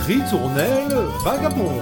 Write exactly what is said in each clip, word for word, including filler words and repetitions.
Ritournelle vagabonde.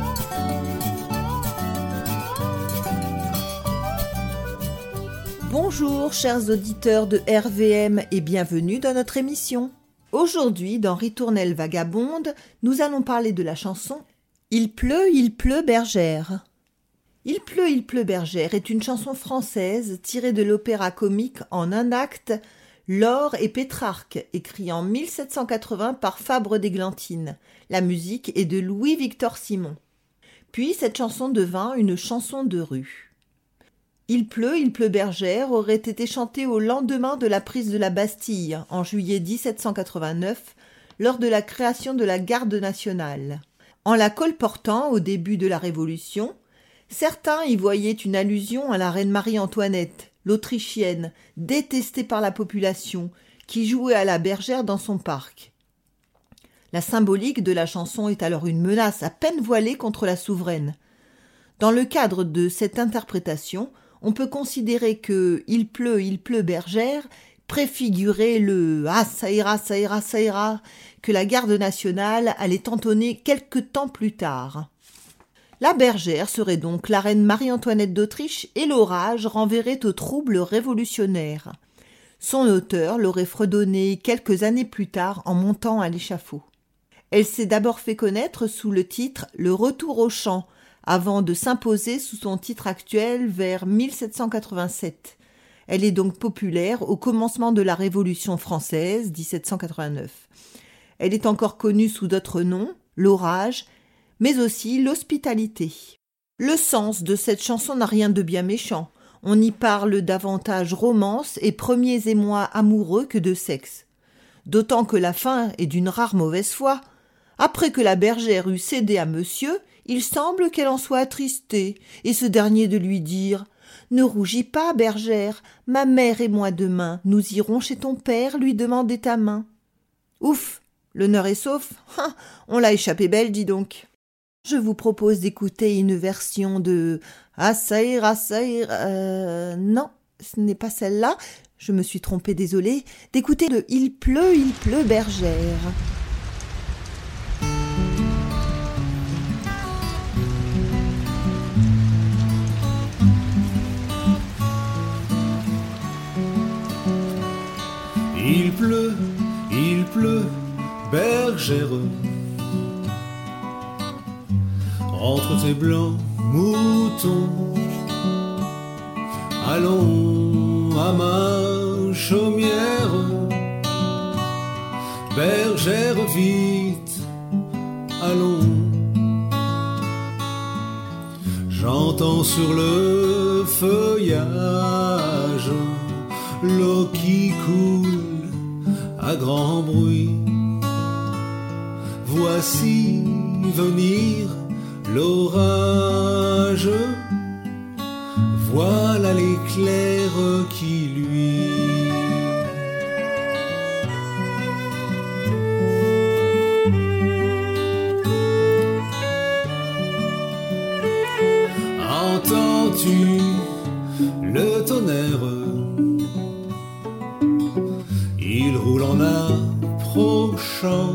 Bonjour chers auditeurs de R V M et bienvenue dans notre émission. Aujourd'hui, dans Ritournelle vagabonde, nous allons parler de la chanson « Il pleut, il pleut, bergère ». « Il pleut, il pleut, bergère » est une chanson française tirée de l'opéra comique en un acte « Laure et Pétrarque » écrit en mille sept cent quatre-vingts par Fabre d'Églantine. La musique est de Louis-Victor Simon. Puis cette chanson devint une chanson de rue. « Il pleut, il pleut, bergère » aurait été chantée au lendemain de la prise de la Bastille, en juillet dix-sept cent quatre-vingt-neuf, lors de la création de la Garde nationale. En la colportant au début de la Révolution, certains y voyaient une allusion à la reine Marie-Antoinette, l'Autrichienne, détestée par la population, qui jouait à la bergère dans son parc. La symbolique de la chanson est alors une menace à peine voilée contre la souveraine. Dans le cadre de cette interprétation, on peut considérer que « Il pleut, il pleut, bergère » préfigurait le « Ah, ça ira, ça ira, ça ira » que la Garde nationale allait entonner quelque temps plus tard. La bergère serait donc la reine Marie-Antoinette d'Autriche et l'orage renverrait au trouble révolutionnaire. Son auteur l'aurait fredonné quelques années plus tard en montant à l'échafaud. Elle s'est d'abord fait connaître sous le titre « Le retour au chant » avant de s'imposer sous son titre actuel vers mille sept cent quatre-vingt-sept. Elle est donc populaire au commencement de la Révolution française, dix-sept cent quatre-vingt-neuf. Elle est encore connue sous d'autres noms, l'orage, mais aussi l'hospitalité. Le sens de cette chanson n'a rien de bien méchant. On y parle davantage romance et premiers émois amoureux que de sexe. D'autant que la fin est d'une rare mauvaise foi. Après que la bergère eut cédé à monsieur, il semble qu'elle en soit attristée, et ce dernier de lui dire « Ne rougis pas, bergère, ma mère et moi demain, nous irons chez ton père lui demander ta main. » Ouf, l'honneur est sauf. Ah, on l'a échappé belle, dis donc. Je vous propose d'écouter une version de « Ah, ça ira, ça ira... Euh, non, ce n'est pas celle-là, je me suis trompée, désolée, d'écouter de « Il pleut, il pleut, bergère ». Il pleut, il pleut, bergère. Entre tes blancs moutons, allons à ma chaumière. Bergère, vite, allons. J'entends sur le feuillage l'eau qui coule à grand bruit. Voici venir l'orage, voilà l'éclair qui luit. Entends-tu le tonnerre? Il roule en approchant.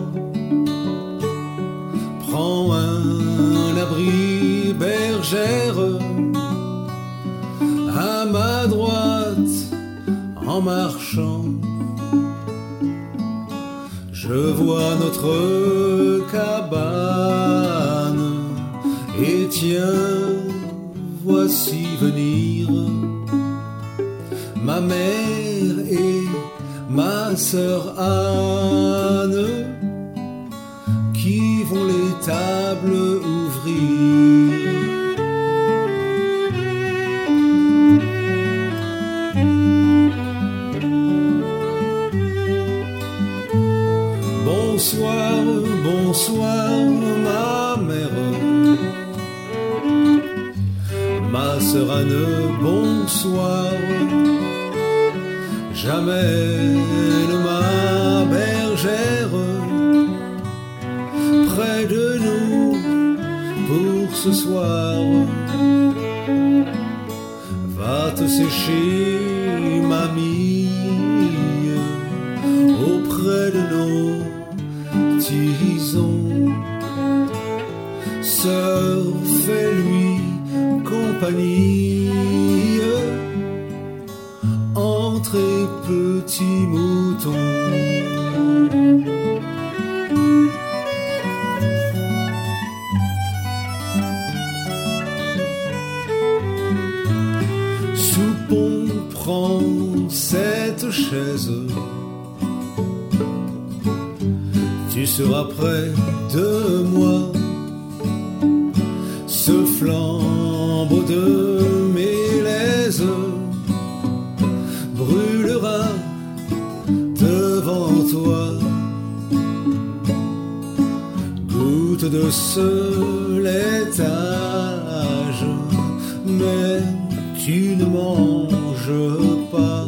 Prends un abri, bergère, à ma droite en marchant. Je vois notre cabane et tiens, voici venir ma mère et ma sœur Anne qui vont les tables ouvrir. Bonsoir, bonsoir, ma mère, ma sœur Anne, bonsoir. J'amène ma bergère près de nous pour ce soir. Va te sécher, mamie, auprès de nos tisons. sœur, fais-lui compagnie. Entrez, petits moutons. Soupons, prends cette chaise. Tu seras près de moi. Ce flambeau de mélèze brûlera devant toi. Goutte de ce laitage, mais tu ne manges pas.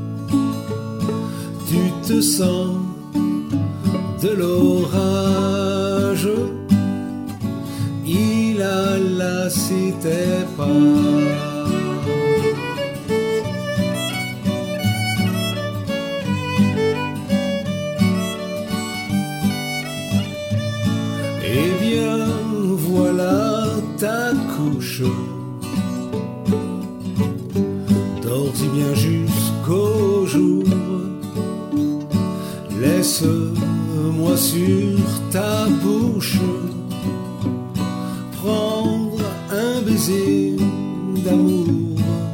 Tu te sens de l'orage, il a lassé tes pas. Eh bien, voilà ta couche. Dors-y bien jusqu'au jour. Laisse-moi sur ta bouche prendre un baiser d'amour.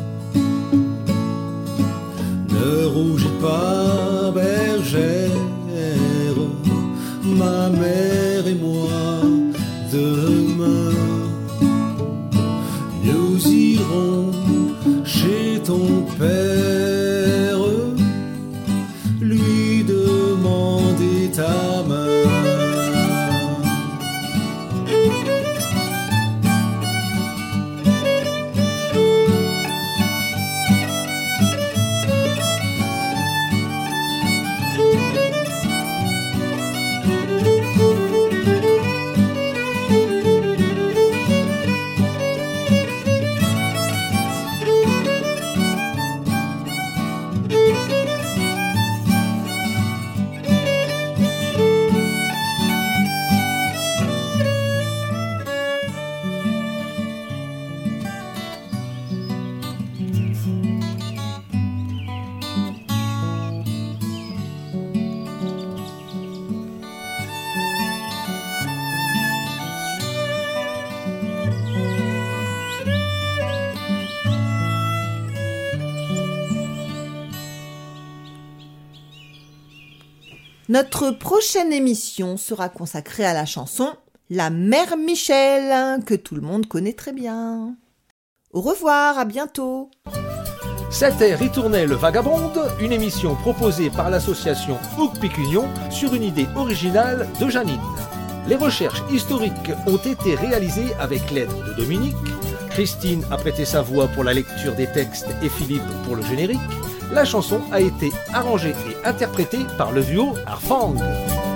Ne rougis pas, bergère, ma mère et moi, demain, nous irons chez ton père, lui demander ta main. Notre prochaine émission sera consacrée à la chanson « La Mère Michel » que tout le monde connaît très bien. Au revoir, à bientôt. C'était Ritournelle Vagabonde, une émission proposée par l'association Houck Picunion sur une idée originale de Janine. Les recherches historiques ont été réalisées avec l'aide de Dominique. Christine a prêté sa voix pour la lecture des textes et Philippe pour le générique. La chanson a été arrangée et interprétée par le duo Arfang.